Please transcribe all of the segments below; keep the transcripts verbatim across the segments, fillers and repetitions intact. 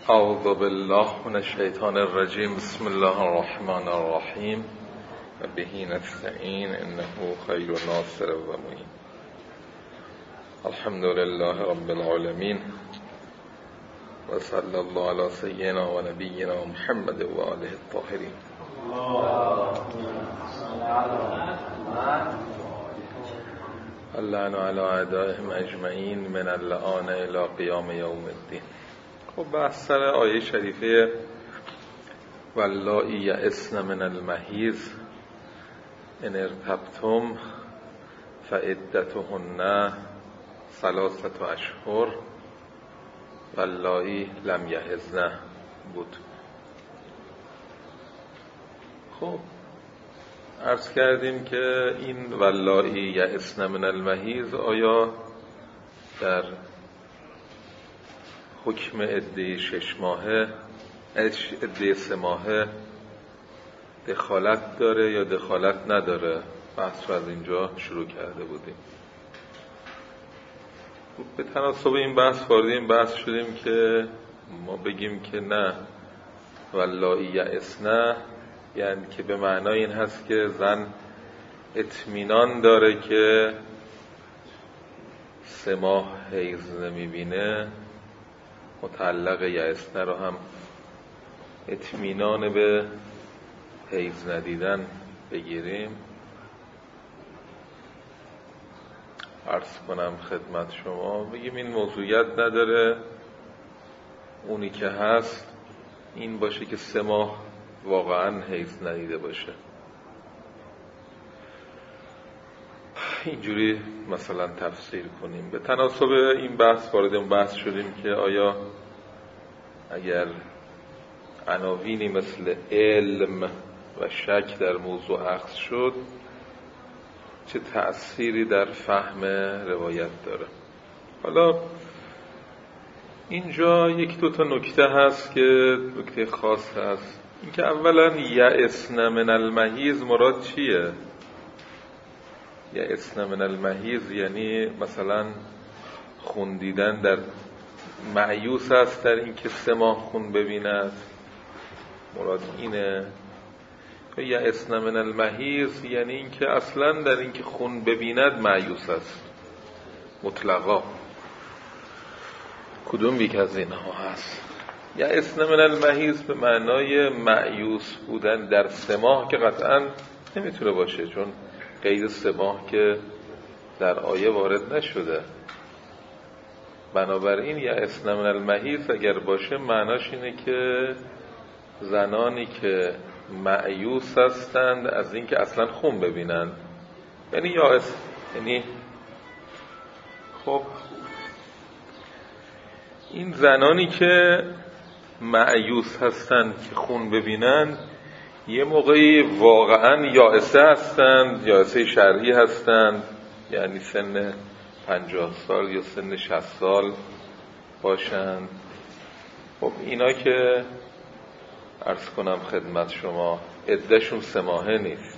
اعوذ بالله من الشیطان الرجیم. بسم الله الرحمن الرحیم و به نستعین انه خیر ناصر و معین. الحمد لله رب العالمین و صلی الله علی سیدنا و نبینا محمد و آله الطاهرین. اللعن علی اعدائهم اجمعین من اللعان الی قیام یوم الدین. خب بحث سر آیه شریفه واللائی یئسن من المحیض ان ارتبتم فعدتهن ثلاثة اشهر واللائی لم یحضن بود. خب عرض کردیم که این واللائی یئسن من المحیض آیا در حکم عده شش ماهه عده سه ماهه دخالت داره یا دخالت نداره؟ بحث رو از اینجا شروع کرده بودیم. به تناسب این بحث وارد این بحث شدیم که ما بگیم که نه، واللائی یئسن یعنی که به معنای این هست که زن اطمینان داره که سه ماه حیض نمیبینه، متعلق یئسن رو هم اطمینان به حیض ندیدن بگیریم. عرض کنم خدمت شما بگیم این موضوعیت نداره، اونی که هست این باشه که سه ماه واقعا حیض ندیده باشه. اینجوری مثلا تفسیر کنیم. به تناسب این بحث وارد اون بحث شدیم که آیا اگر عناوینی مثل علم و شک در موضوع اخذ شد چه تأثیری در فهم روایت داره. حالا اینجا یک دو تا نکته هست که نکته خاص هست. اینکه اولا یئسن من المحیض مراد چیه؟ یئسن من المحیض یعنی مثلا خون دیدن، در مایوس است در این که سه ماه خون ببیند، مراد اینه؟ یئسن من المحیض یعنی این که اصلا در این که خون ببیند مایوس است مطلقا؟ کدوم یک از اینها هست؟ یئسن من المحیض به معنای مایوس بودن در سه ماه که قطعا نمیتونه باشه، چون قید سه ماه که در آیه وارد نشده. بنابراین یئسن من المحیض اگر باشه معناش اینه که زنانی که مایوس هستند از اینکه اصلا خون ببینن، یعنی یائس، یعنی خب این زنانی که مایوس هستند که خون ببینن یه موقعی واقعا یائسه هستند، یائسه شرعی هستند، یعنی سن پنجاه سال یا سن شصت سال باشند. خب اینا که عرض کنم خدمت شما عدهشون سه ماهه نیست.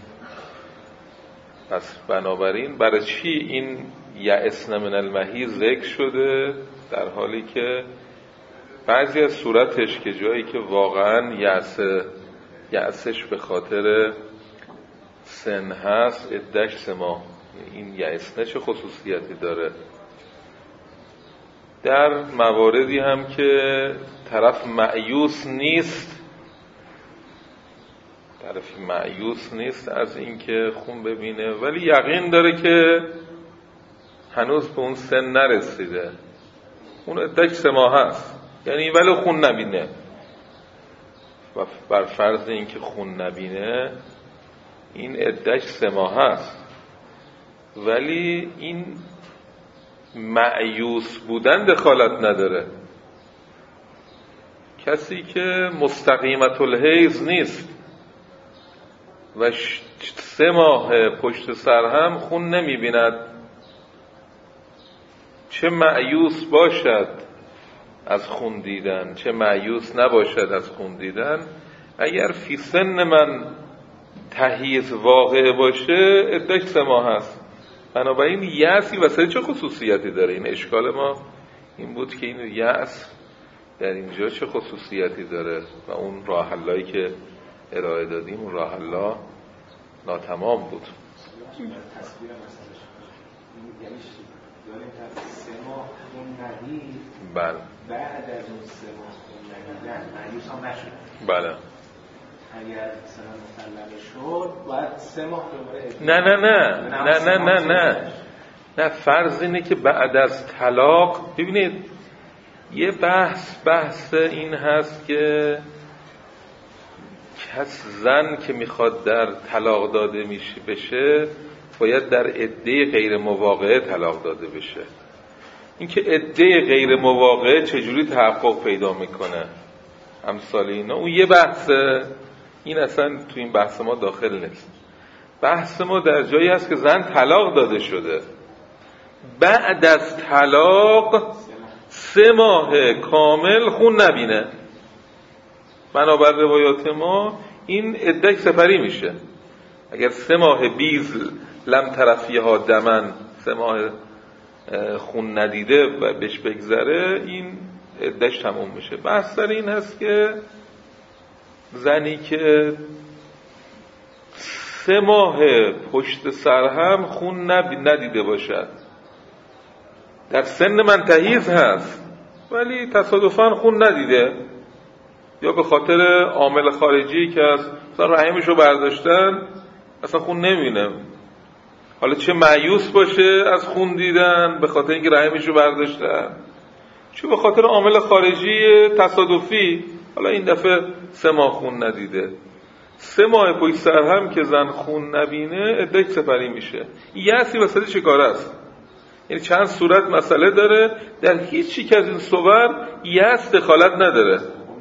پس بنابراین برای چی این یئسن من المحیض ذکر شده در حالی که بعضی از صورتش که جایی که واقعا یأس یأسش به خاطر سن هست عدهش سه ماه، این یئسن چه خصوصیتی داره؟ در مواردی هم که طرف مایوس نیست، طرف مایوس نیست از اینکه خون ببینه ولی یقین داره که هنوز به اون سن نرسیده، اون عدهش سه ماه هست، یعنی ولی خون نبینه و بر فرض اینکه خون نبینه این عدهش سه ماه هست، ولی این مایوس بودن دخالت نداره. کسی که مستقیمت الحیض نیست و سه ماه پشت سر هم خون نمی بیند، چه مایوس باشد از خون دیدن چه مایوس نباشد از خون دیدن، اگر فی سن من تحییض واقع باشه عدهش سه ماه هست. بنابراین یأسی واسه چه خصوصیتی داره؟ این اشکال ما این بود که این یأس در اینجا چه خصوصیتی داره و اون راه حلایی که ارائه دادیم اون راه حلا ناتمام بود. تصویر مسئلهش یعنی داریم تا سه ماه اون ندید بله بعد از اون سه ماه اون ندیدن مایوس هم نشد. بله اگر مثلا مسلمه شد باید سه ماه دوباره نه نه نه نه نه نه نه نه فرض اینه که بعد از طلاق ببینید یه بحث بحث این هست که کس زن که میخواد در طلاق داده میشه بشه باید در عده غیر مواقعه طلاق داده بشه. اینکه عده غیر مواقعه چجوری تحقق پیدا میکنه امثال اینا اون یه بحثه، این اصلا تو این بحث ما داخل نیست. بحث ما در جایی هست که زن طلاق داده شده، بعد از طلاق سه ماه کامل خون نبینه، بنابر روایات ما این عده سپری میشه. اگر سه ماه بیز لم طرفیها دمن، سه ماه خون ندیده و بهش بگذره، این عدهش تموم میشه. بحث در این هست که زنی که سه ماه پشت سر هم خون ندیده باشد، در سن منتهیز هست ولی تصادفاً خون ندیده یا به خاطر عامل خارجی که از مثلا رحمشو برداشتن اصلا خون نمیبینه، حالا چه مایوس باشه از خون دیدن به خاطر اینکه رحمشو برداشتن، چه به خاطر عامل خارجی تصادفی، حالا این دفعه سه ماه خون ندیده، سه ماه پشت سر هم که زن خون نبینه عده‌اش سپری میشه. یأسی وسط چیکار است؟ یعنی چند صورت مسئله داره، در هیچ یک از این صور یأس دخالت نداره.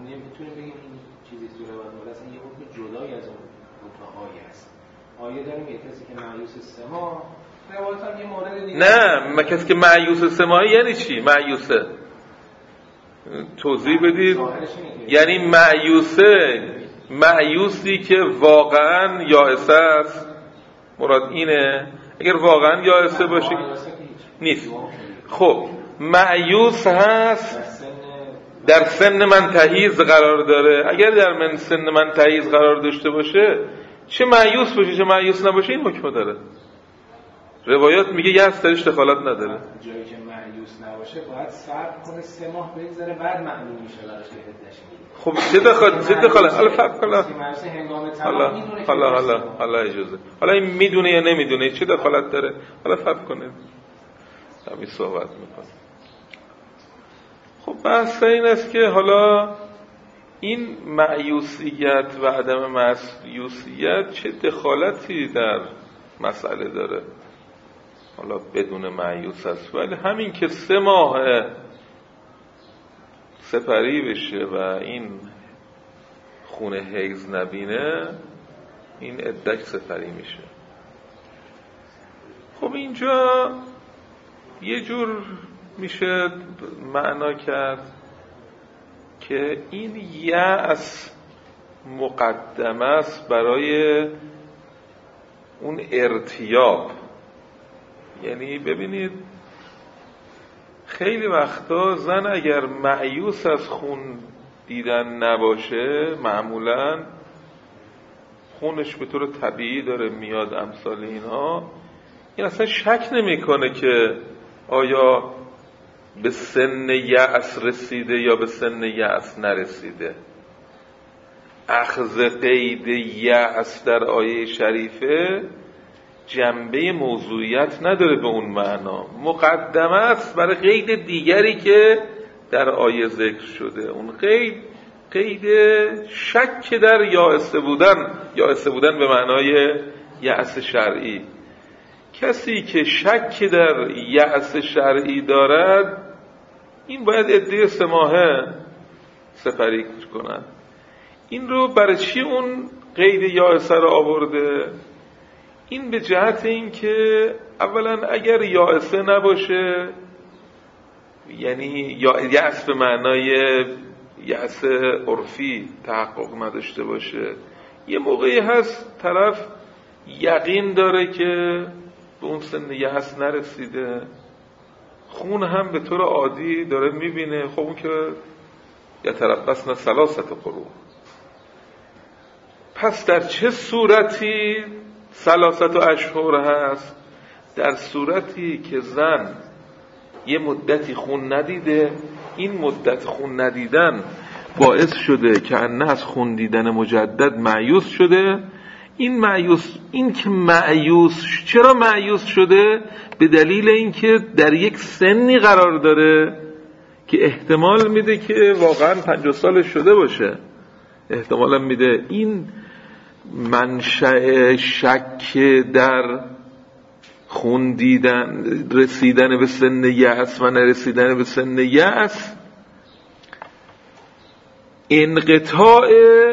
آیه داریم یه کسی که مایوس سه ماه، روایت هم یه مورد دیگه نه ما کسی که مایوس سه ماه یعنی چی؟ مایوسه توضیح بدید. یعنی مایوسه مایوسی که واقعا یائسه است، مراد اینه؟ اگر واقعا یائسه باشه نیست. خب مایوس هست در سن منتهیز قرار داره، اگر در من سن منتهیز قرار داشته باشه چه مایوس باشه چه مایوس نباشه این حکم داره. روایات میگه یأس درش دخالت نداره. جایی که مایوس نباشه باید صبر کنه سه ماه بگذره بعد معلوم میشه براش که عده‌اش. خب چه دخالت چه دخالت حالا فرق کنه حالا حالا حالا حالا اجازه حالا این میدونه یا نمیدونه چه دخالت داره، حالا فرق کنه همین صحبت میکنه. خب بحث این است که حالا این مایوسیت و عدم مایوسیت چه دخالتی در مسئله داره. حالا بدون مایوس است ولی همین که سه ماه سپری بشه و این خونه حیض نبینه این عده‌اش سپری میشه. خب اینجا یه جور میشه معنا کرد که این یأس مقدمه است برای اون ارتیاب. یعنی ببینید خیلی وقتا زن اگر مایوس از خون دیدن نباشه معمولا خونش به طور طبیعی داره میاد امثال اینها، این اصلا شک نمیکنه که آیا به سن یأس رسیده یا به سن یأس نرسیده. اخذ قید یأس در آیه شریفه جنبه موضوعیت نداره به اون معنا، مقدمه است برای قید دیگری که در آیه ذکر شده. اون قید قید شک در یائسه بودن، یائسه بودن به معنای یأس شرعی. کسی که شک در یأس شرعی دارد این باید عده سه ماهه سپری کنن. این رو برای چی اون قید یائسه رو آورده؟ این به جهت این که اولا اگر یائسه نباشه، یعنی یأس به معنای یأس عرفی تحقق نداشته باشه، یه موقعی هست طرف یقین داره که به اون سن یأس نرسیده، خون هم به طور عادی داره میبینه، خب اون که یتربصن ثلاثه قروء. پس در چه صورتی ثلاثه اشهر هست؟ در صورتی که زن یه مدتی خون ندیده، این مدت خون ندیدن باعث شده که انه از خون دیدن مجدد مایوس شده. این مایوس این که مایوس چرا مایوس شده؟ به دلیل اینکه در یک سنی قرار داره که احتمال میده که واقعا پنجاه سالش شده باشه، احتمال میده. این منشأ شک در خون دیدن، رسیدن به سن یأس و نرسیدن به سن یأس، انقطاع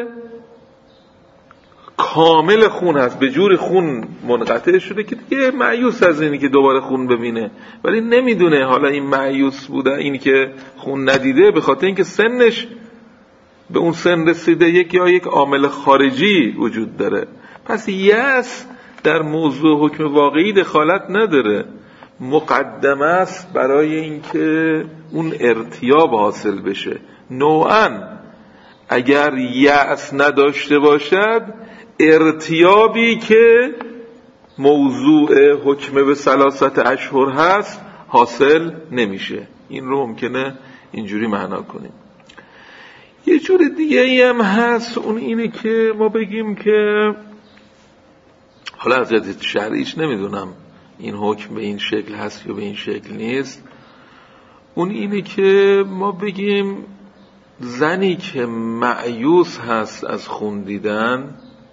کامل خون هست. به جور خون منقطع شده که دیگه مایوس از اینی که دوباره خون ببینه، ولی نمیدونه حالا این مایوس بوده، اینی که خون ندیده به خاطر اینکه سنش به اون سن رسیده، یک یا یک عامل خارجی وجود داره. پس یأس در موضوع حکم واقعی دخالت نداره، مقدمه است برای اینکه اون ارتیاب حاصل بشه. نوعاً اگر یأس نداشته باشد، ارتیابی که موضوع حکم به ثلاثه اشهر هست حاصل نمیشه. این رو ممکنه اینجوری معنا کنیم. یه جور دیگه ای هم هست، اون اینه که ما بگیم که حالا از جهت شرعیش نمیدونم این حکم به این شکل هست یا به این شکل نیست، اون اینه که ما بگیم زنی که مایوس هست از خون دیدن،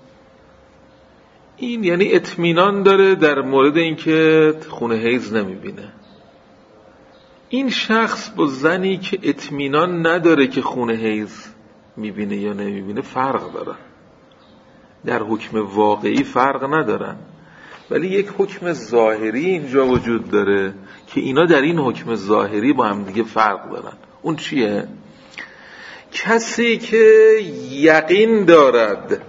این یعنی اطمینان داره در مورد اینکه خون حیض نمیبینه. این شخص با زنی که اطمینان نداره که خون حیض میبینه یا نمیبینه فرق داره. در حکم واقعی فرق ندارن، ولی یک حکم ظاهری اینجا وجود داره که اینا در این حکم ظاهری با هم دیگه فرق دارن. اون چیه؟ کسی که یقین دارد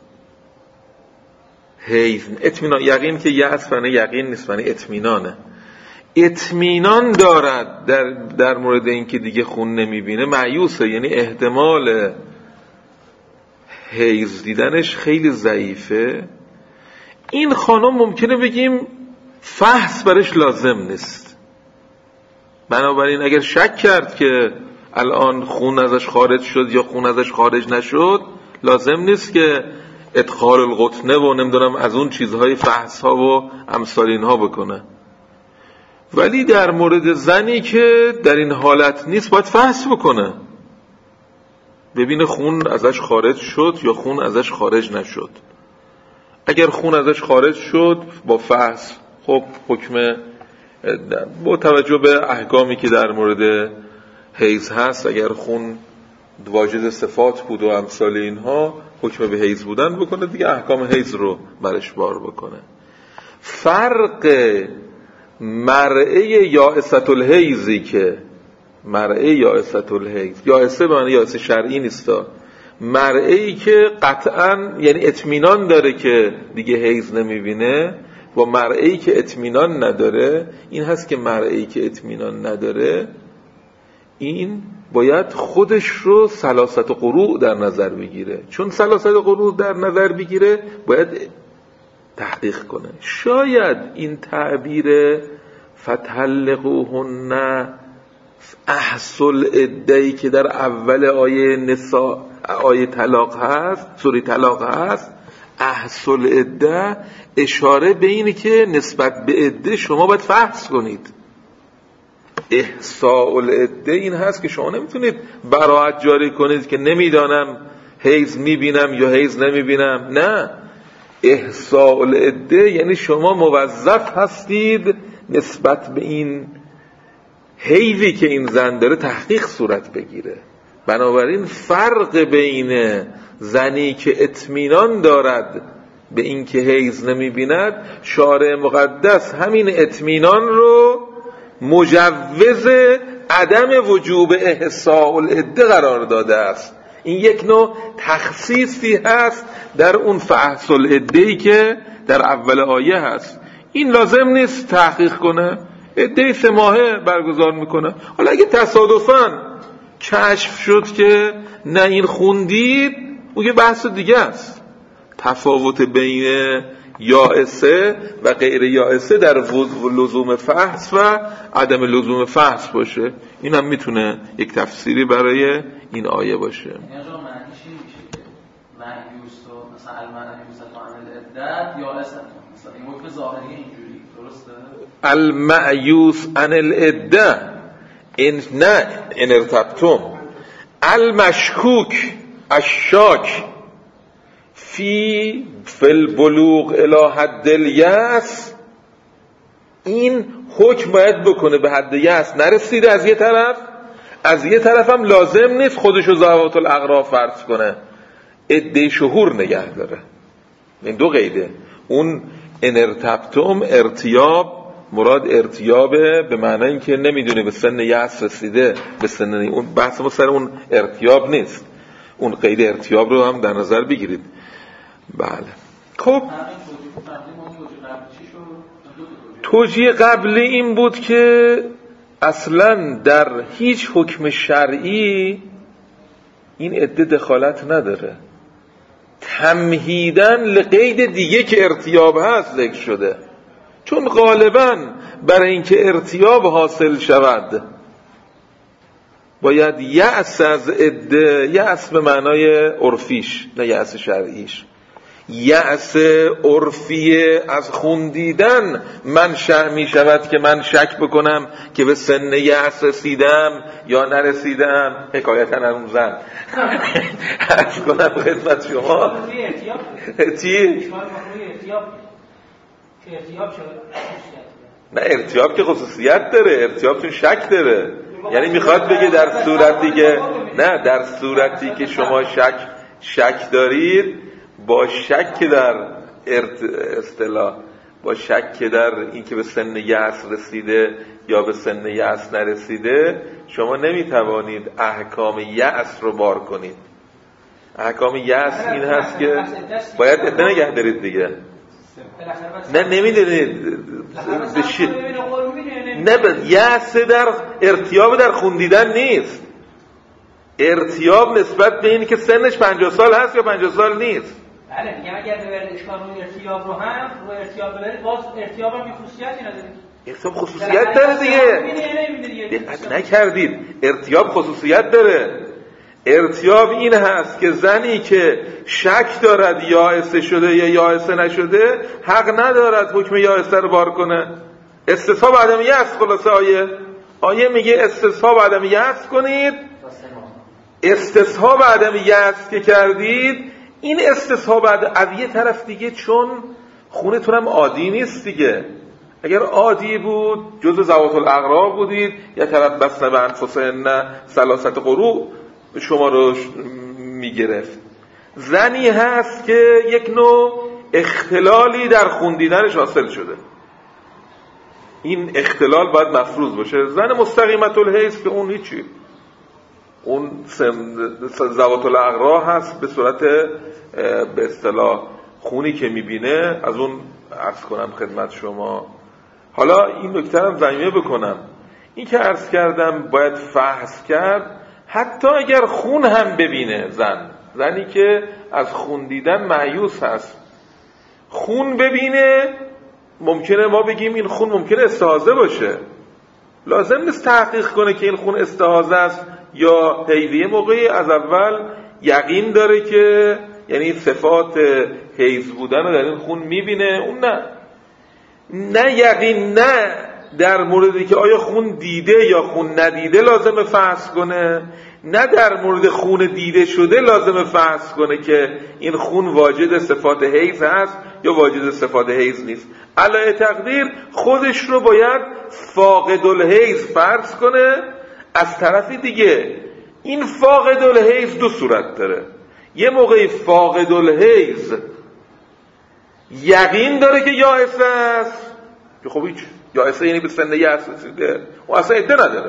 حیض، اطمینان، یقین که یأس فنه یقین نیست، فنه اطمینانه، اطمینان دارد در, در مورد این که دیگه خون نمیبینه، مایوسه، یعنی احتمال حیض دیدنش خیلی ضعیفه. این خانم ممکنه بگیم فحص برش لازم نیست، بنابراین اگر شک کرد که الان خون ازش خارج شد یا خون ازش خارج نشد، لازم نیست که ادخال القطنه و نمیدونم از اون چیزهای فحص ها و امثال اینها بکنه. ولی در مورد زنی که در این حالت نیست باید فحص بکنه، ببینه خون ازش خارج شد یا خون ازش خارج نشد. اگر خون ازش خارج شد با فحص، خب حکم با توجه به احکامی که در مورد حیض هست، اگر خون واجد صفات بود و امثال اینها، حکم به حیض بودن بکنه دیگه، احکام حیض رو برش بار بکنه. فرق مرعه یائسة الحیضی که مرعه یائسة الحیض، یائسه به معنی یائسه شرعی نیستا، مرعه‌ای که قطعاً یعنی اطمینان داره که دیگه حیض نمیبینه، و مرعه‌ای که اطمینان نداره، این هست که مرعه‌ای که اطمینان نداره این باید خودش رو ثلاثه قروء در نظر بگیره. چون ثلاثه قروء در نظر بگیره باید تحقیق کنه. شاید این تعبیر فطلقوهن احصل عده‌ای که در اول آیه نساء، آیه طلاق هست، سوره طلاق هست، احصل عده اشاره به اینه که نسبت به عده شما باید فحص کنید. احصاء العده این هست که شما نمیتونید براءت جاری کنید که نمیدانم حیض میبینم یا حیض نمیبینم. نه، احصاء العده یعنی شما موظف هستید نسبت به این حیضی که این زن داره تحقیق صورت بگیره. بنابراین فرق بین زنی که اطمینان دارد به این که حیض نمیبیند، شارع مقدس همین اطمینان رو مجوز عدم وجوب احصاء العده قرار داده است. این یک نوع تخصیصی هست در اون فحص العده‌ای که در اول آیه هست. این لازم نیست تحقیق کنه، عده سه ماهه برگزار میکنه. حالا اگه تصادفاً کشف شد که نه این خوندید، اون یه بحث دیگه است. تفاوت بین یائسه و غیر یائسه در لزوم فحص و عدم لزوم فحص باشه. این هم میتونه یک تفسیری برای این آیه باشه. یعنی آقا معنیش این میشه که معنیوس و مثلا المعنیوس و عن العدت یائسه، مثلا این حکم ظاهری اینجوری درسته؟ المعیوس عن العدت این نه ان ارتبتم. المشکوک الشاک فی فی البلوغ الی حد الیأس، این حکم باید بکنه به حد یأس نرسیده از یه طرف، از یه طرف هم لازم نیست خودشو ذوات الاغراض فرض کنه، عده شهور نگه داره. این دو قیده. اون ان ارتبتم ارتیاب، مراد ارتیابه به معنی اینکه نمیدونه به سن یأس رسیده، به سن اون بحث ما سر اون ارتیاب نیست. اون قید ارتیاب رو هم در نظر بگیرید. بله. خب توجیه قبلی این بود که اصلا در هیچ حکم شرعی این عده دخالت نداره، تمهیداً لقید دیگه که ارتیاب هست ذکر شده، چون غالباً برای اینکه ارتیاب حاصل شود باید یأس از عده، یأس به معنای عرفیش نه یأس شرعیش، یأس عرفی از خوندیدن منشأ می شود که من شک بکنم که به سن یأس رسیدم یا نرسیدم. حکایتا اون زن عرض کنم خدمت شما چی؟ نه ارتیاب که خصوصیت داره، ارتیاب چون شک داره، یعنی میخواد بگه در صورتی که نه در صورتی که شما شک شک دارید، با شک در اصطلاح با شک در این که به سن یأس رسیده یا به سن یأس نرسیده، شما نمیتوانید احکام یأس رو بار کنید. احکام یأس این هست که باید عده نگه دارید دیگه. نه نمیدونید بشید نه به یأس در ارتیاب در خوندیدن نیست، ارتیاب نسبت به این که سنش پنجاه سال هست یا پنجاه سال نیست. بله میگم اگر ببرید اشکال روی ارتیاب رو هم روی ارتیاب ببرید، باز ارتیاب هم بی خصوصیتی نداره. ارتیاب خصوصیت داره دیگه. دقت نکردید، ارتیاب خصوصیت داره. ارتیاب این هست که زنی که شک دارد یائسه شده یا یائسه نشده حق ندارد حکم یائسه رو بار کنه. استصحاب عدم یأس. خلاصه آیه آیه میگه استصحاب عدم یأس کنید. استصحاب عدم یأس که کردید، این استصحاب از یه طرف دیگه چون خونتون هم عادی نیست دیگه. اگر عادی بود جزء ذوات الاغراض بودید، یا طرف بسنه به انفسهن ثلاثه قروء شما رو میگرفت. زنی هست که یک نوع اختلالی در خوندیدنش حاصل شده، این اختلال باید مفروض باشه. زن مستقیمت الحیض که اون هیچی، اون ذوات الاغراض هست به صورت به اصطلاح خونی که میبینه از اون عرض کنم خدمت شما. حالا این نکته هم ضمیمه بکنم، این که عرض کردم باید فحص کرد حتی اگر خون هم ببینه. زن زنی که از خون دیدن مایوس هست، خون ببینه، ممکنه ما بگیم این خون ممکنه استحاضه باشه، لازم نیست تحقیق کنه که این خون استحاضه است یا حیضیه. موقعی از اول یقین داره که یعنی صفات حیض بودن رو در این خون میبینه، اون نه نه یقین نه در موردی که آیا خون دیده یا خون ندیده لازمه فحص کنه، نه در مورد خون دیده شده لازمه فحص کنه که این خون واجد صفات حیض هست یا واجد صفات حیض نیست. علای تقدیر خودش رو باید فاقد الحیض فرض کنه. از طرفی دیگه این فاقد الحیض دو صورت داره. یه موقعی فاقد الحیض یقین داره که یائسه است، که خب هیچ یائسه یعنی به سن یأس رسیده و اصلا عده نداره.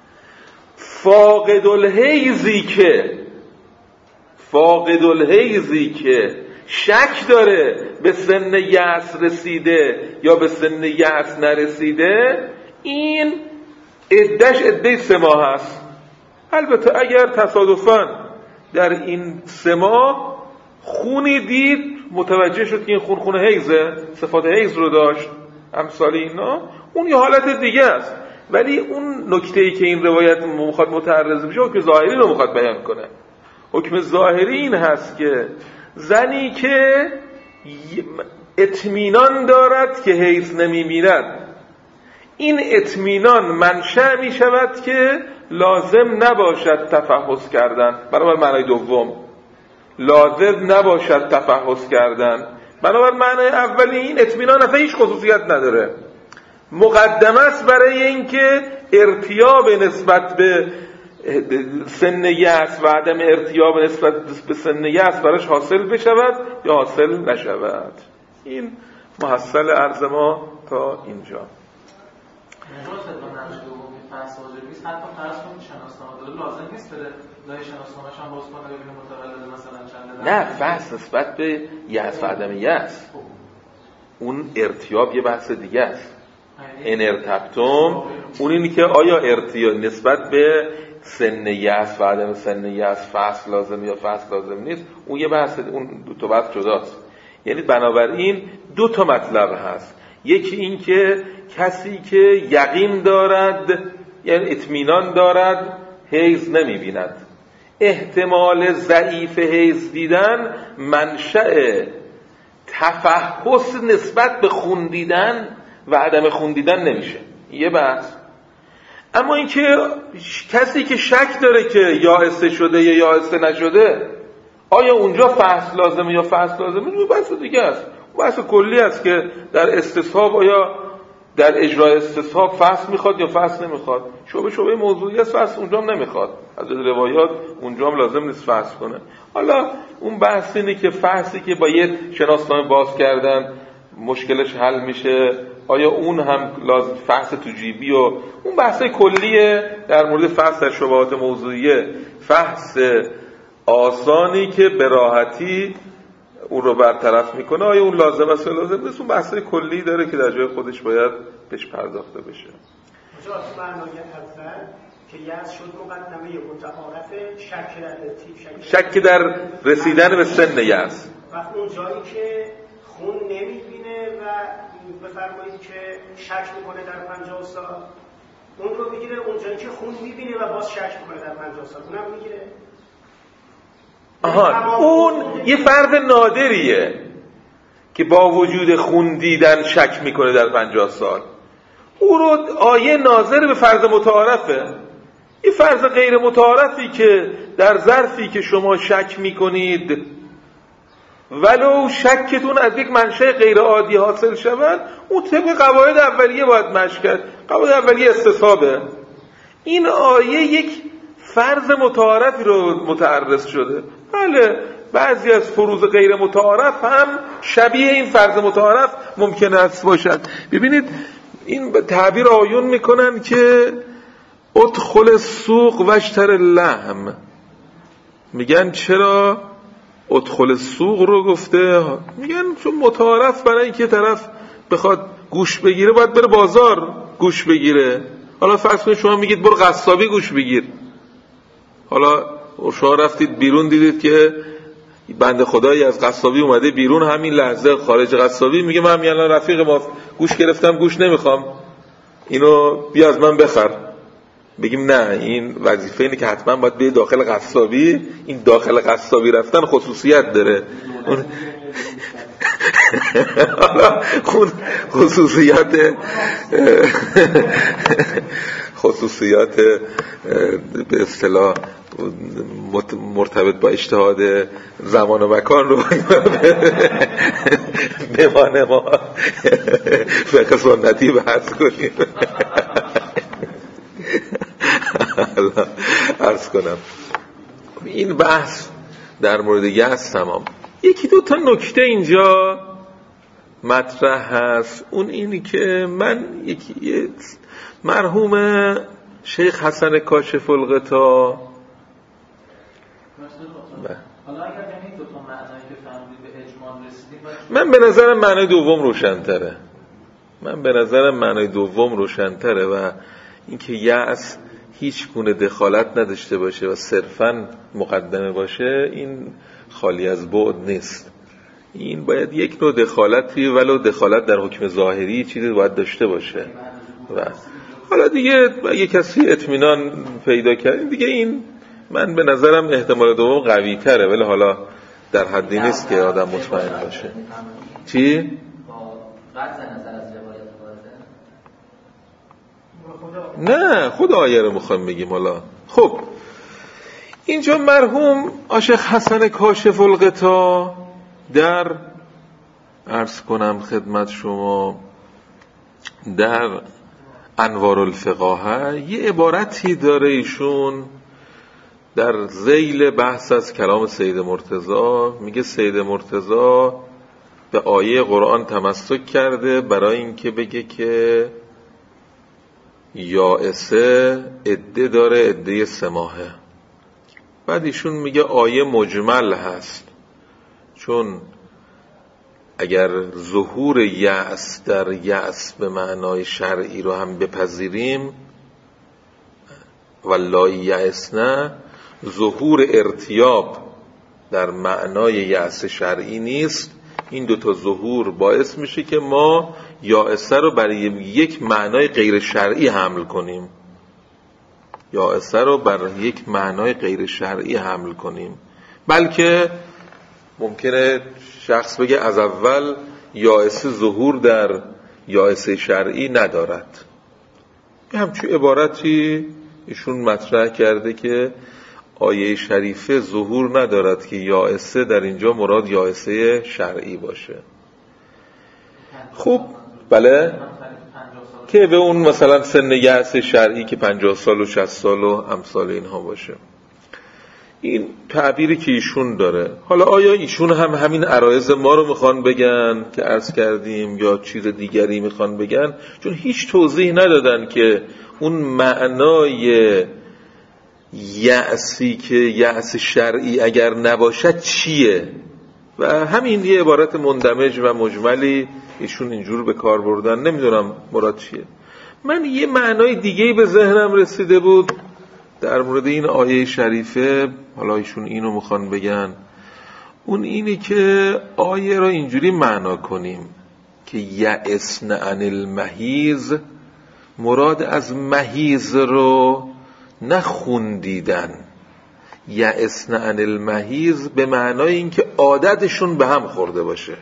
فاقد الحیضی که فاقد الحیضی که شک داره به سن یأس رسیده یا به سن یأس نرسیده، این عدهش عده سه ماه هست. البته اگر تصادفاً در این سه ماه خونی دید متوجه شد که این خون خون حیضه، صفات حیض رو داشت، امثال اینا، اون یه حالت دیگه است. ولی اون نکته‌ای که این روایت میخواد متعرض بشه حکم ظاهری رو میخواد بیان کنه. حکم ظاهری این هست که زنی که اطمینان دارد که حیض نمیمیرد، این اطمینان منشأ می شود که لازم نباشد تفحص کردن. بنابر معنای دوم لازم نباشد تفحص کردن. بنابر معنای اولی این اطمینان اصلا هیچ خصوصیت نداره، مقدمه است برای اینکه ارتیاب نسبت به سن یأس و عدم ارتیاب نسبت به سن یأس براش حاصل بشود یا حاصل نشود. این محصل عرض ما تا اینجا. حتی فرض کنید شناسنامه داره لازم نیست بره لای شناسنامه‌اش هم باز کنه ببینه متولد مثلا چنده. نه، بحث نسبت به یأس و عدم یأس، اون ارتیاب یه بحث دیگه است. این ارتبتم اون اینی که آیا ارتیاب نسبت به سن یأس و عدم سن یأس فصل لازم یا فصل لازم نیست، اون یه بحث، اون دو تا بحث جداست. یعنی بنابراین دو تا مطلب هست. یکی این که کسی که یقین دارد، یعنی اطمینان دارد حیض نمی‌بیند، احتمال ضعیف حیض دیدن منشأ تفحص نسبت به خون دیدن و عدم خون دیدن نمیشه، یه بحث. اما اینکه کسی که شک داره که یائسه شده یا یائسه نشده، آیا اونجا فحص لازمه یا فحص لازمه، اون بحث دیگه است. اون بحث کلی است که در استصحاب آیا در اجرای استصحاب فحص میخواد یا فحص نمیخواد. شعبه شعبه موضوعی است، فحص اونجا هم نمیخواد، از روایات اونجا هم لازم نیست فحص کنه. حالا اون بحث اینه که فحصی که با یه شناسنامه باز کردن مشکلش حل میشه، آیا اون هم لازم فحص تو جیبی، و اون بحث کلیه در مورد فحص در شبهات موضوعیه، فحص آسانی که به راحتی اون رو برطرف میکنه، آیا اون لازم است یا لازم نیست. اون بحث کلی داره که در جای خودش باید بهش پرداخته بشه. اونجا معنای اول که یأس شد مقدمه متعارف، شک در شک در رسیدن به سن یأس. وقت اون جایی که خون نمیبینه و بفرمایید که شک میکنه در پنجاه سال، اون رو میگیره. اون جایی که خون میبینه و باز شک میکنه در پنجاه سال، اونم میگیره. آها، اون یه فرد نادریه که با وجود خون دیدن شک میکنه در پنجاه سال. او رو آیه ناظر به فرض متعارفه. این فرض غیر متعارفی که در ظرفی که شما شک میکنید ولو شکتون از یک منشأ غیر عادی حاصل شود، اون طبق قواعد اولیه باید مشی کرد. قواعد اولیه استصحابه. این آیه یک فرض متعارفی رو متعرض شده. بله، بعضی از فروض غیر متعارف هم شبیه این فرض متعارف ممکن است باشد. ببینید این تعبیر آیون میکنن که ادخل السوق واشتر اللحم. میگن چرا ادخل السوق رو گفته؟ میگن چون متعارف برای اینکه طرف بخواد گوش بگیره باید بره بازار گوش بگیره. حالا فرض کنید شما میگید برو قصابی گوش بگیر، حالا شما رفتید بیرون دیدید که بنده خدایی از قصابی اومده بیرون، همین لحظه خارج قصابی میگه من میگم رفیق ما گوش گرفتم گوش نمیخوام، اینو بیا از من بخر. بگیم نه، این وظیفه اینه که حتما باید به داخل قصابی. این داخل قصابی رفتن خصوصیت داره. حالا خود خصوصیت خصوصیات به اصطلاح مرتبط با اجتهاد زمان و مکان رو بمانه ما فقه سنتی بحث کنیم. عرض کنم این بحث در مورد یأس تمام. یکی دو تا نکته اینجا مطرح هست. اون اینی که من یکی مرحوم شیخ حسن کاشف الغطا، حالا اگر یعنی دو تا معنایی که فهمیدید به اجمال رسیدیم، من به نظرم معنای دوم روشن‌تره. من به نظرم معنای دوم روشن‌تره و اینکه یأس هیچ گونه دخالت نداشته باشه و صرفاً مقدمه باشه، این خالی از بعد نیست. این باید یک نوع دخالتی ولو دخالت در حکم ظاهری چیزی باید داشته باشه. و حالا دیگه اگه کسی اطمینان پیدا کرد دیگه، این من به نظرم احتمال دوم قوی تره، ولی حالا در حدی نیست که آدم مطمئن باشه. چی؟ نه خود آیه رو میخوایم بگیم. حالا خب اینجا مرحوم آشیخ حسن کاشف الغطا در عرض کنم خدمت شما در انوار الفقاهه یه عبارتی داره ایشون در ذیل بحث از کلام سید مرتضی. میگه سید مرتضی به آیه قرآن تمسک کرده برای اینکه بگه که یائسه عده داره، عده سه ماهه. بعد ایشون میگه آیه مجمل هست، چون اگر ظهور یأس در یأس به معنای شرعی رو هم بپذیریم، واللایی یأسن، ظهور ارتیاب در معنای یأس شرعی نیست. این دوتا ظهور باعث میشه که ما یائسه رو برای یک معنای غیر شرعی حمل کنیم، یائسه رو برای یک معنای غیر شرعی حمل کنیم. بلکه ممکنه شخص بگه از اول یائسه ظهور در یائسه شرعی ندارد. همچون عبارتی ایشون مطرح کرده که آیه شریفه ظهور ندارد که یائسه در اینجا مراد یائسه شرعی باشه. خب بله، که به اون مثلا سن یأس شرعی که پنجاه سال و شصت سال و امثال اینها باشه. این تعبیری که ایشون داره. حالا آیا ایشون هم همین عرایض ما رو میخوان بگن که عرض کردیم یا چیز دیگری میخوان بگن؟ چون هیچ توضیح ندادن که اون معنای یأسی که یأس شرعی اگر نباشد چیه، و همین یه عبارت مندمج و مجملی ایشون اینجور به کار بردن. نمیدونم مراد چیه. من یه معنای دیگه به ذهنم رسیده بود در مورد این آیه شریفه، حالا ایشون اینو میخوان بگن. اون اینی که آیه را اینجوری معنا کنیم که یأسن عن المحیض، مراد از محیض رو نه خون دیدن. یأسن عن المحیض به معنای این که عادتشون به هم خورده باشه.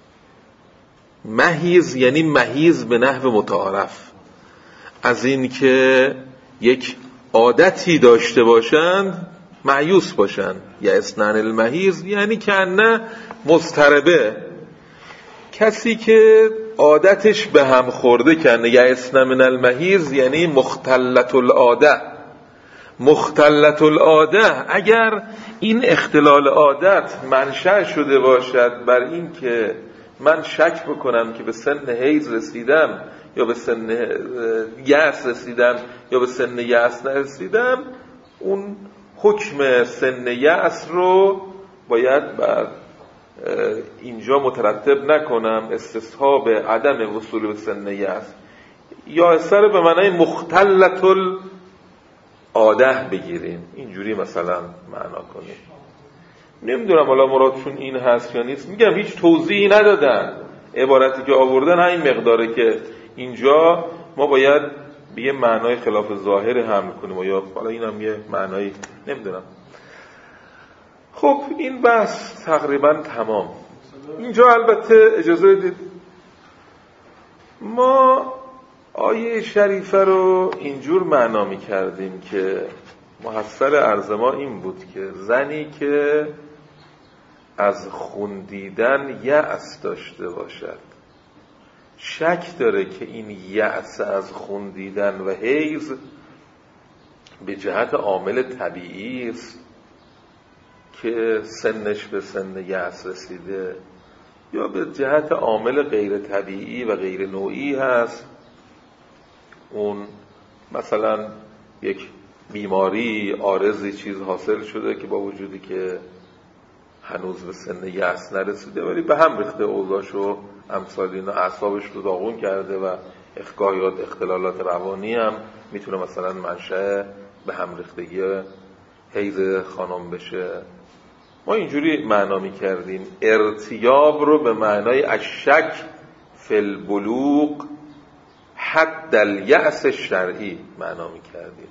محیض یعنی محیض به نحو متعارف، از این که یک عادتی داشته باشند مایوس باشند. یأسن عن المحیض یعنی که نه مضطربه، کسی که عادتش به هم خورده کنه. یأسن من المحیض یعنی مختلط العاده. مختلط العاده اگر این اختلال عادت منشأ شده باشد بر این که من شک بکنم که به سن حیض رسیدم یا به سن یأس رسیدم یا به سن یأس نرسیدم، اون حکم سن یأس رو باید بر اینجا مترتب نکنم، استصحاب عدم وصول به سن یأس. یا اثر به معنای مختلط العاده بگیریم، اینجوری مثلا معنا کنیم. نمیدونم حالا مرادشون این هست یا نیست. میگم هیچ توضیحی ندادن. عبارتی که آوردن همین مقداره که اینجا ما باید به یه معنای خلاف ظاهر حمل کنیم، و یا حالا اینم یه معنایی نمیدونم. خب این بحث تقریبا تمام. اینجا البته اجازه بدید ما آیه شریفه رو اینجور معنا می کردیم که محصل عرض ما این بود که زنی که از خون دیدن یأس داشته باشد، شک داره که این یأس از خون دیدن و حیض به جهت عامل طبیعی است که سنش به سن یأس رسیده، یا به جهت عامل غیر طبیعی و غیر نوعی هست. اون مثلا یک بیماری عارضی چیز حاصل شده که با وجودی که هنوز به سن یأس نرسیده ولی به هم ریخته اوضاعش و امثال اینا، اعصابش رو داغون کرده و گاهی اختلالات روانی هم میتونه مثلا منشأ به هم ریختگی حیض خانم بشه. ما اینجوری معنا میکردیم ارتیاب رو به معنای الشک فی البلوغ حد الیأس شرعی معنا میکردیم.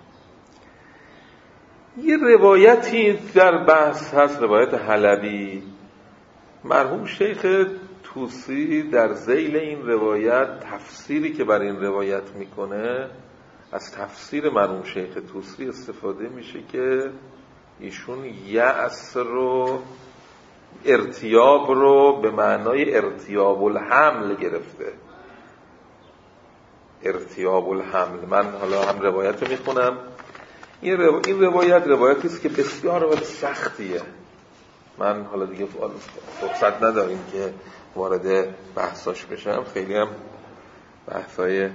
یه روایتی در بحث هست، روایت حلبی. مرحوم شیخ طوسی در ذیل این روایت تفسیری که بر این روایت میکنه، از تفسیر مرحوم شیخ طوسی استفاده میشه که ایشون یأس رو، ارتیاب رو به معنای ارتیاب الحمل گرفته. ارتیاب الحمل. من حالا هم روایت رو میخونم. این, رو... این روایت روایتی است که بسیار روایت سختیه. من حالا دیگه فرصت نداریم که وارد بحثاش بشم، خیلی هم بحثای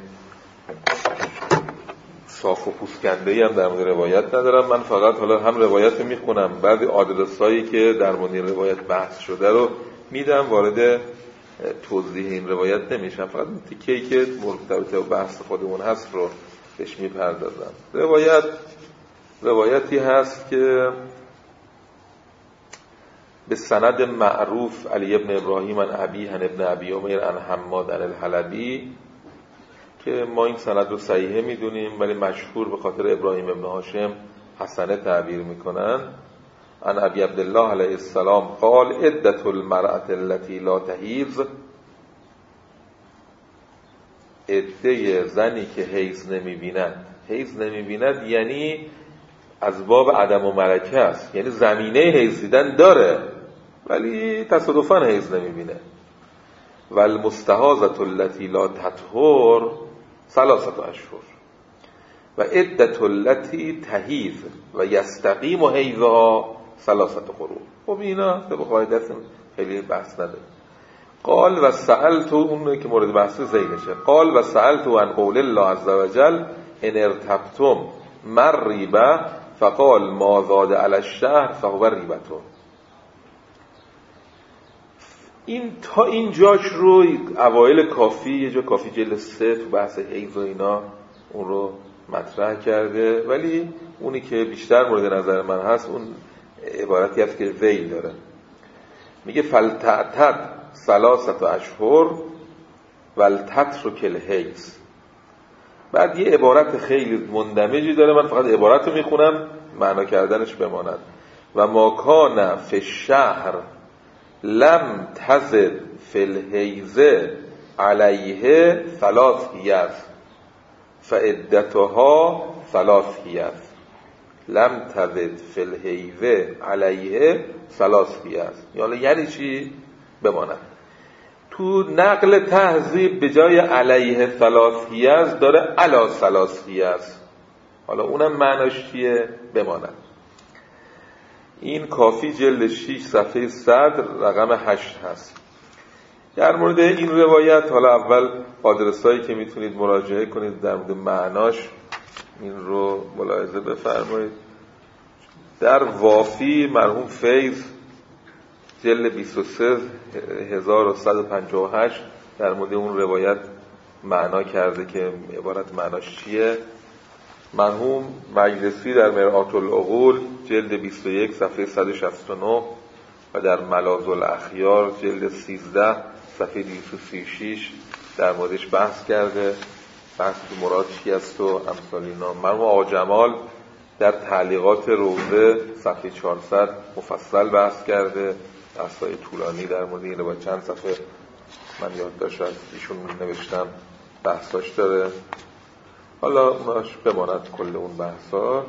صاف و پوسکنده‌ای هم در مورد روایت ندارم. من فقط حالا هم روایت رو میخونم، بعضی آدرسایی که در مورد روایت بحث شده رو میدم، وارد توضیح این روایت نمیشم، فقط تیکه‌ای که مرتبط با بحث خودمون هست رو بهش میپردازم. روایت روایتی هست که به سند معروف علی ابن ابراهیم عن ابی عن ابن ابی امیر عن حماد عن الحلبی، که ما این سند رو صحیحه میدونیم ولی مشهور به خاطر ابراهیم ابن هاشم حسنه تعبیر میکنن. عن ابی عبدالله علیه السلام قال عدة المرأة التي لا تحیض، عده زنی که حیض نمیبیند. حیض نمیبیند یعنی از باب عدم و ملکه است، یعنی زمینه حیض دیدن داره ولی تصادفاً حیض نمیبینه. و المستحاضة التي لا تطهر ثلاثة اشهر و عدة التي تحیض و یستقیم حیضها ثلاثة قروء. خب اینا به قاعده خیلی بحث نداره. قال و سألت، اون که مورد بحث ذیلشه، قال و سألت عن قول الله عز وجل ان ارتبتم مر ریبه فقال ما زاد علی الشهر فهو ریبتون. این تا این جاش رو اوایل کافی، یه جا کافی جلد سه تو بحث حیض و اینا اون رو مطرح کرده، ولی اونی که بیشتر مورد نظر من هست اون عبارتی هست که ذیل داره. میگه فلتعتد ثلاثة اشهر ولتترک الحیض. بعد یه عبارت خیلی مندمجی داره، من فقط عبارت رو میخونم معنا کردنش بماند. و ما کان فی الشهر لم تزد فی الحیض علیه ثلاث حیض فعدتها ثلاث حیض. لم تزد فی الحیض علیه ثلاث حیض یعنی چی؟ بماند. تو نقل تهذیب به جای علیه ثلاث حیض داره علی ثلاث حیض. حالا اونم معناش چیه؟ بماند. این کافی جلد شش صفحه صد رقم هشت هست. در مورد این روایت حالا اول آدرسایی که میتونید مراجعه کنید در مورد معناش این رو ملاحظه بفرمایید. در وافی مرحوم فیض جلد بیست و سه هزار و صد و پنجاه و هشت در مورد اون روایت معنا کرده که عبارت معناش چیه. مرحوم مجلسی در مرآت العقول جلد بیست و یک صفحه صد و شصت و نه و در ملاذ الاخیار جلد سیزده صفحه دویست و سی و شش در موردش بحث کرده، بحث که مراد چی است و امثال اینا. مرحوم آقا جمال در تعلیقات روضه صفحه چهارصد مفصل بحث کرده، بحث‌های طولانی در مورد این روایت، چند صفحه من یاد داشتم ایشون نوشتم بحثاش داره. حالا اوناش بماند کل اون بحثا،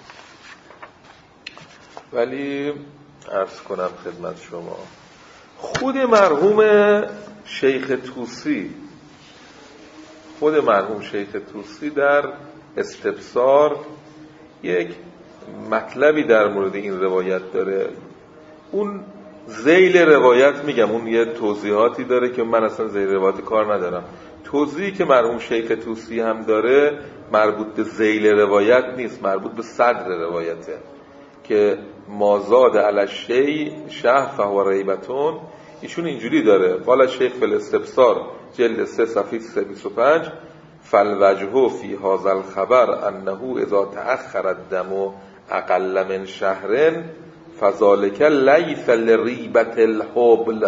ولی عرض کنم خدمت شما خود مرحوم شیخ طوسی خود مرحوم شیخ طوسی در استبصار یک مطلبی در مورد این روایت داره. اون ذیل روایت میگم اون یه توضیحاتی داره که من اصلا ذیل روایت کار ندارم. توضیحی که مرحوم شیخ طوسی هم داره مربوط به ذیل روایت نیست، مربوط به صدر روایته که مازاد علی الشیء شهر فهو ریبتون. ایشون اینجوری داره: قال شیخ فی الاستبصار جلد سه صفحه سیصد و بیست و پنج فالوجه فی هذا الخبر انه اذا تأخر الدم اقل من شهر فذلك لیس لریبة الحبل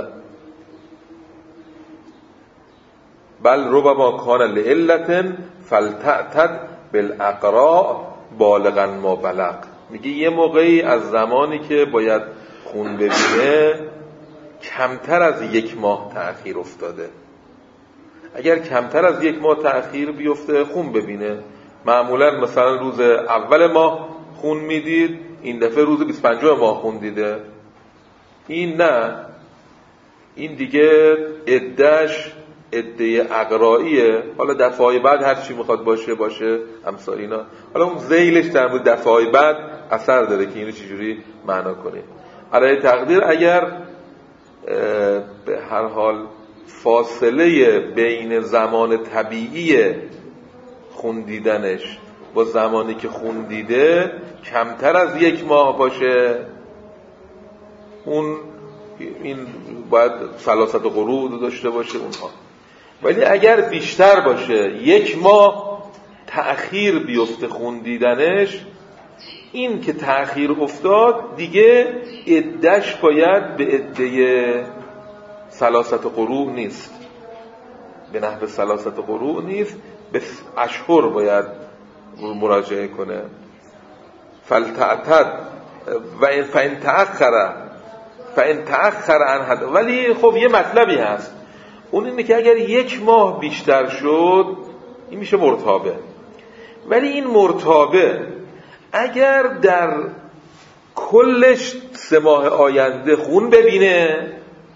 بل ربما کان لعلة فلتعتد بالاقراء بالغا ما بلغ. میگه یه موقعی از زمانی که باید خون ببینه کمتر از یک ماه تأخیر افتاده. اگر کمتر از یک ماه تأخیر بیفته خون ببینه، معمولا مثلا روز اول ماه خون میدید، این دفعه روز بیست و پنجم ماه خون دیده، این نه، این دیگه عده‌اش عده اقرائیه. حالا دفعه بعد هر چی میخواد باشه باشه امثال اینا. حالا اون ذیلش در مورد دفعه بعد اثر داره که اینو چجوری معنا کنیم. علی تقدیر اگر به هر حال فاصله بین زمان طبیعی خون دیدنش با زمانی که خون دیده کمتر از یک ماه باشه، اون این باید ثلاثت قروء داشته باشه اونها. ولی اگر بیشتر باشه، یک ماه تأخیر بیفته خون دیدنش، این که تأخیر افتاد دیگه عده‌اش باید به عده ثلاثت قروء نیست، به نحو ثلاثت قروء نیست، به اشهر باید مراجعه کنه. فلتعتد و این فإن تأخر فإن تأخر عن حد. ولی خب یه مطلبی هست، اون اینه که اگر یک ماه بیشتر شد این میشه مرتابه. ولی این مرتابه اگر در کلش سه ماه آینده خون ببینه،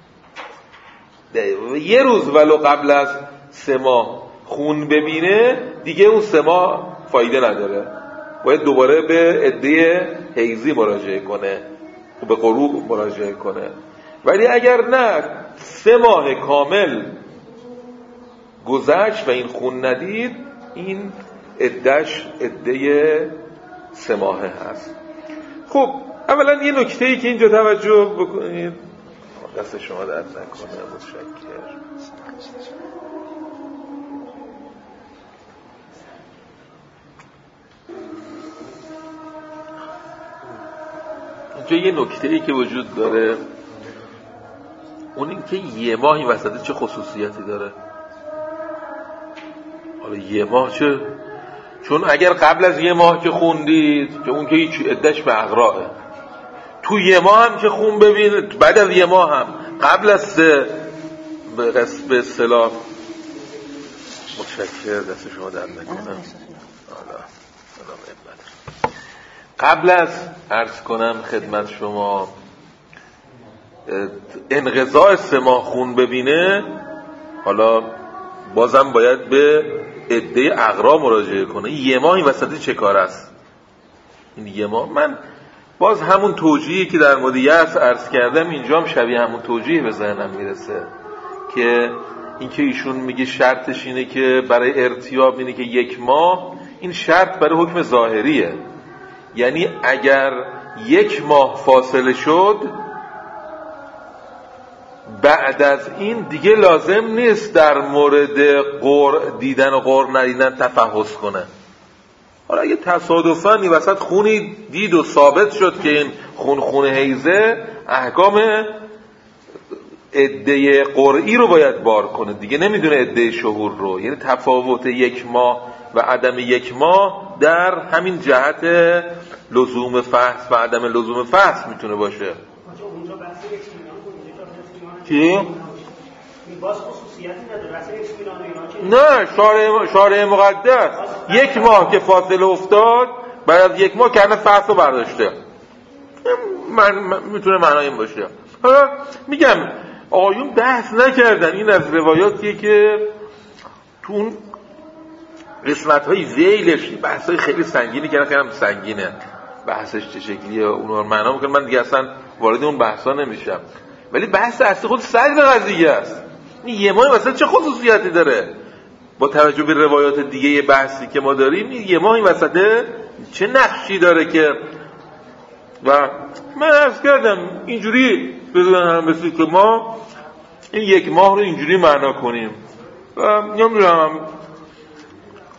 یه روز ولو قبل از سه ماه خون ببینه، دیگه اون سه ماه فایده نداره، باید دوباره به عده حیضی مراجعه کنه و به قروء مراجعه کنه. ولی اگر نه سه ماه کامل گذشت و این خون ندید، این عده‌اش عده سه ماهه هست. خب اولا یه نکته‌ای که اینجا توجه بکنید، دست شما درد نکنه، متشکرم. اینجا یه نکته‌ای که وجود داره، اون این که یه ماه این وسط چه خصوصیتی داره. حالا یه ماه چه؟ چون اگر قبل از یه ماه که خوندید که اون که هیچ عده‌اش به اقراءه، تو یه ماه هم که خون ببینید، بعد از یه ماه هم، قبل از سه به اصطلاح متشکر، دست شما در نکنم، قبل از عرض کنم خدمت شما انقضاء سه ماه خون ببینه، حالا بازم باید به عده اقرا مراجعه کنه. یه ماه این وسطی چه کار است؟ این یه ماه، من باز همون توجیهی که در مورد یأس عرض کردم اینجا هم شبیه همون توجیه به ذهنم میرسه که اینکه ایشون میگه شرطش اینه که برای ارتیاب اینه که یک ماه، این شرط برای حکم ظاهریه، یعنی اگر یک ماه فاصله شد بعد از این دیگه لازم نیست در مورد قرء دیدن و قرء ندیدن تفحص کنه. حالا اگه تصادفاً این وسط خونی دید و ثابت شد که این خون خون حیضه، احکام عده قرئی رو باید بار کنه دیگه، نمیدونه عده شهور رو. یعنی تفاوت یک ماه و عدم یک ماه در همین جهت لزوم فحص و عدم لزوم فحص میتونه باشه. چی؟ باز خصوصیتی نداره، اصلا اطمینان نه، اینا که شارع شارع مقدس یک ماه که فاصله افتاد، بعد از یک ماه کنه فحص رو برداشته، من, من میتونه معنای این باشه. حالا میگم آقایون بحث نکردن، این از روایاتیه که تو اون قسمت های ذیلش بحث های خیلی سنگینی کردن، خیلی هم سنگینه بحثش چه شکلیه، اونو رو معنا میکنم، من دیگه اصلا وارد اون بحثا نمیشم. ولی بحث اصلی خود صدر قضیه است. این یه ماه وسط چه خصوصیتی داره با توجه به روایات دیگه بحثی که ما داریم؟ یه ماه این وسط چه نقشی داره که و من عرض کردم اینجوری بدونم مثل که ما این یک ماه رو اینجوری معنا کنیم و نمیدونم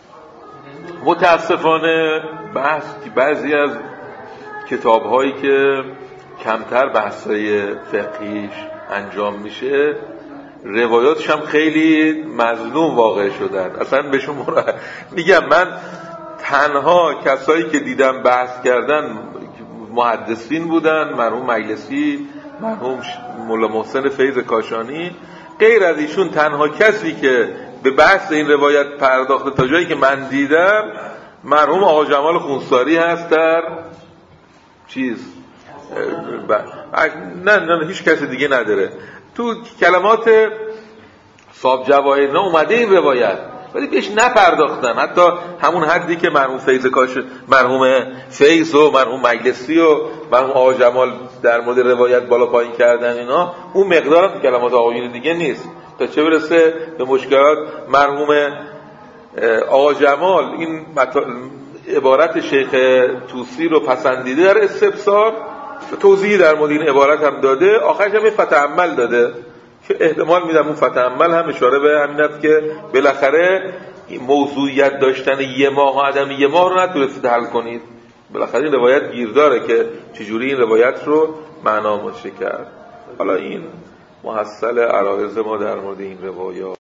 متاسفانه بحث بعضی از کتاب‌هایی که کمتر بحث‌های فقهیش انجام میشه روایاتش هم خیلی مظلوم واقع شدن. اصلا به شما میگم من تنها کسایی که دیدم بحث کردن محدثین بودن، مرحوم مجلسی، مرحوم مولا محسن فیض کاشانی. غیر از ایشون تنها کسی که به بحث این روایت پرداخته تا جایی که من دیدم مرحوم آقا جمال خونساری هست در چیز ب... نه نه هیچ کسی دیگه نداره. تو کلمات صاحب جواهر اومده این روایت ولی بهش نپرداختن، حتی همون حدی که مرحوم فیض کاش مرحوم فیض و مرحوم مجلسی و مرحوم آقا جمال در مورد روایت بالا پایین کردن اینا، اون مقدار هم کلمات آقایون دیگه نیست. تا چه برسه به مشکلات مرحوم آقا جمال این عبارت شیخ طوسی رو پسندیده در استبصار، توضیحی در مورد این عبارت هم داده، آخرش هم فتعمل داده که احتمال میدم اون فتعمل هم اشاره به همین است که بالاخره موضوعیت داشتن یه ماه و عدم یه ماه رو نتونستید حل کنید. بالاخره این روایت گیر داره که چجوری این روایت رو معنا مشه کرد. حالا این محصل عرایض ما در مورد این روایات